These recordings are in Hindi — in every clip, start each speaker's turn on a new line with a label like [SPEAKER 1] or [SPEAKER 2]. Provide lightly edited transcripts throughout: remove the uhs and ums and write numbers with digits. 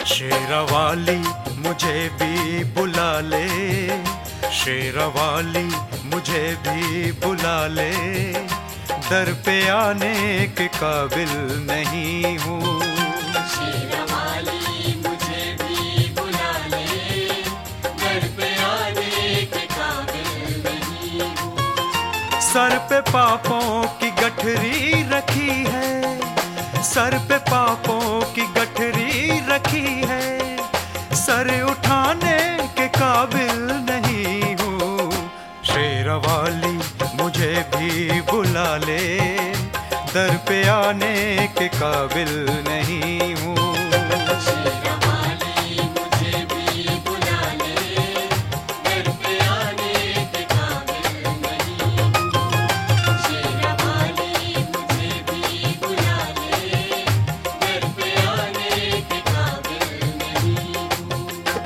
[SPEAKER 1] शेरावाली मुझे भी बुला ले, शेरावाली मुझे भी बुला ले, दर पे आने के काबिल नहीं हूँ।
[SPEAKER 2] शेरावाली मुझे भी बुला ले, दर पे आने के काबिल नहीं हूँ।
[SPEAKER 1] सर पे पापों की गठरी रखी है, सर पे पापों की गठरी रखी है, सर उठाने के काबिल नहीं हूँ। शेरावाली मुझे भी बुला ले, दर पे आने के काबिल नहीं हूँ।
[SPEAKER 2] शेरावाली मुझे भी बुला ले, दर पे आने के काबिल नहीं हूँ। शेरावाली मुझे भी बुला ले, दर पे आने के काबिल नहीं हूँ।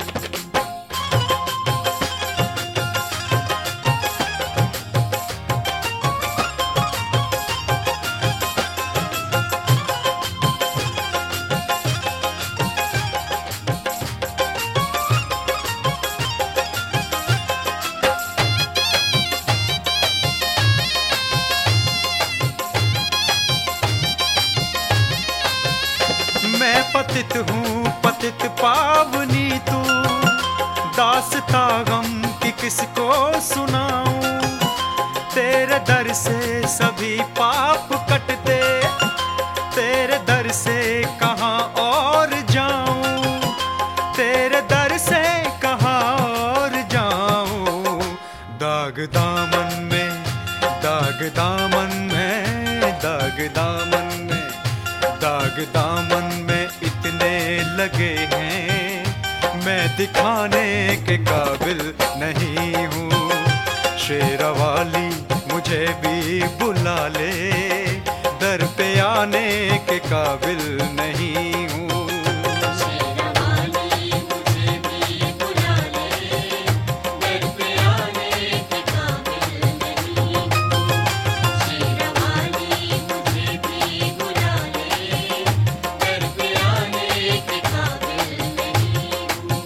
[SPEAKER 1] मैं पतित हूँ पतित पावनी तू, दास्ता गम की किसको सुनाऊं। तेरे दर से सभी पाप कटते, तेरे दर से कहाँ और जाऊं, तेरे दर से कहाँ और जाऊं। दाग दामन में, दाग दामन में, दाग दामन में, दाग दामन में इतने लगे हैं, मैं दिखाने के काबिल नहीं हूँ। शेरावाली मुझे भी बुला ले, दर पे आने के काबिल नहीं हूँ।
[SPEAKER 2] शेरावाली मुझे भी बुला ले, दर पे आने के काबिल नहीं हूँ। शेरावाली मुझे भी बुला ले, दर पे आने के काबिल नहीं हूँ।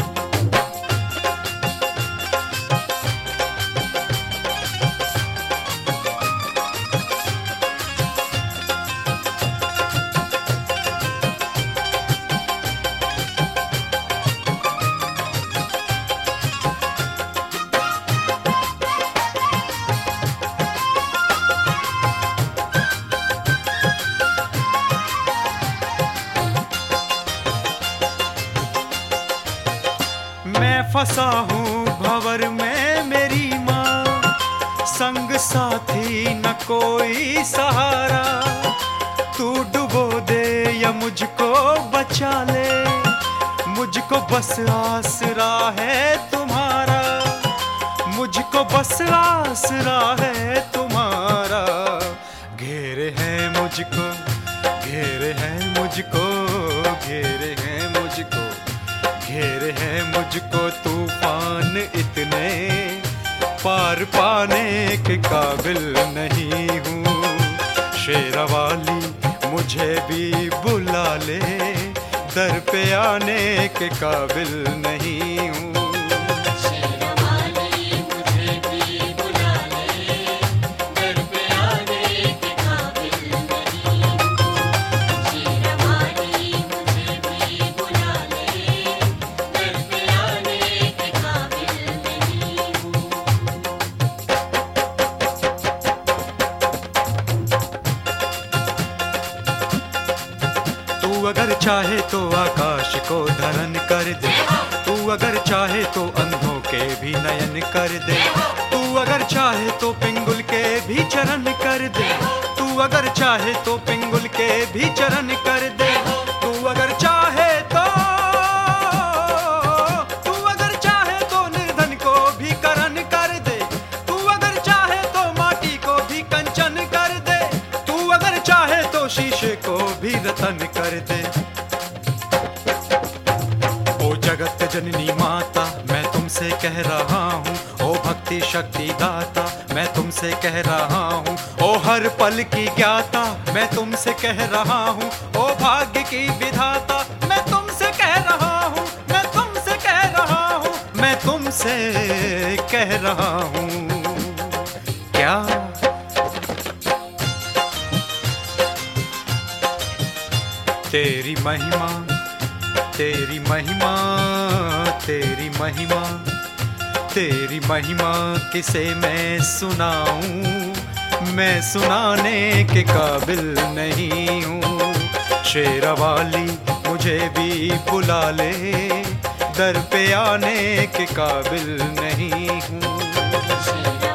[SPEAKER 1] मैं फंसा हूँ भंवर में मेरी माँ, संग साथी न कोई सहारा। तू डुबो दे या मुझको बचा ले, मुझको बस आसरा है तुम्हारा, मुझको बस आसरा है तुम्हारा। घेरे हैं मुझको, घेरे हैं मुझको, घेरे हैं मुझको, घेरे हैं मुझको तूफान इतने, पार पाने के काबिल नहीं हूँ। शेरावाली मुझे भी बुला ले, दर पे आने के काबिल नहीं हूँ।
[SPEAKER 2] शेरावाली मुझे भी बुला ले, दर पे आने के काबिल नहीं हूँ। शेरावाली मुझे भी बुला ले, दर पे आने के काबिल नहीं हूँ।
[SPEAKER 1] तू अगर चाहे तो आकाश को धरन कर दे, तू अगर चाहे तो अंधों के भी नयन कर दे, तू अगर चाहे तो पिंगुल के भी चरण कर दे, तू अगर चाहे तो पिंगुल के भी चरण कर दे, तू अगर चाहे तो, तू अगर चाहे तो निर्धन को भी करण कर दे, तू अगर चाहे तो माटी को भी कंचन कर दे, तू अगर चाहे तो शीशे को भी रतन कर दे। ओ जगत जननी माता मैं तुमसे कह रहा हूँ, ओ भक्ति शक्ति दाता मैं तुमसे कह रहा हूँ, ओ हर पल की ज्ञाता मैं तुमसे कह रहा हूँ, ओ भाग्य की विधाता मैं तुमसे कह रहा हूँ। मैं तुमसे कह रहा हूँ। क्या तेरी महिमा, तेरी महिमा, तेरी महिमा, तेरी महिमा किसे मैं सुनाऊं, मैं सुनाने के काबिल नहीं हूँ। शेरा वाली मुझे भी बुला ले, दर पे आने के काबिल नहीं हूँ।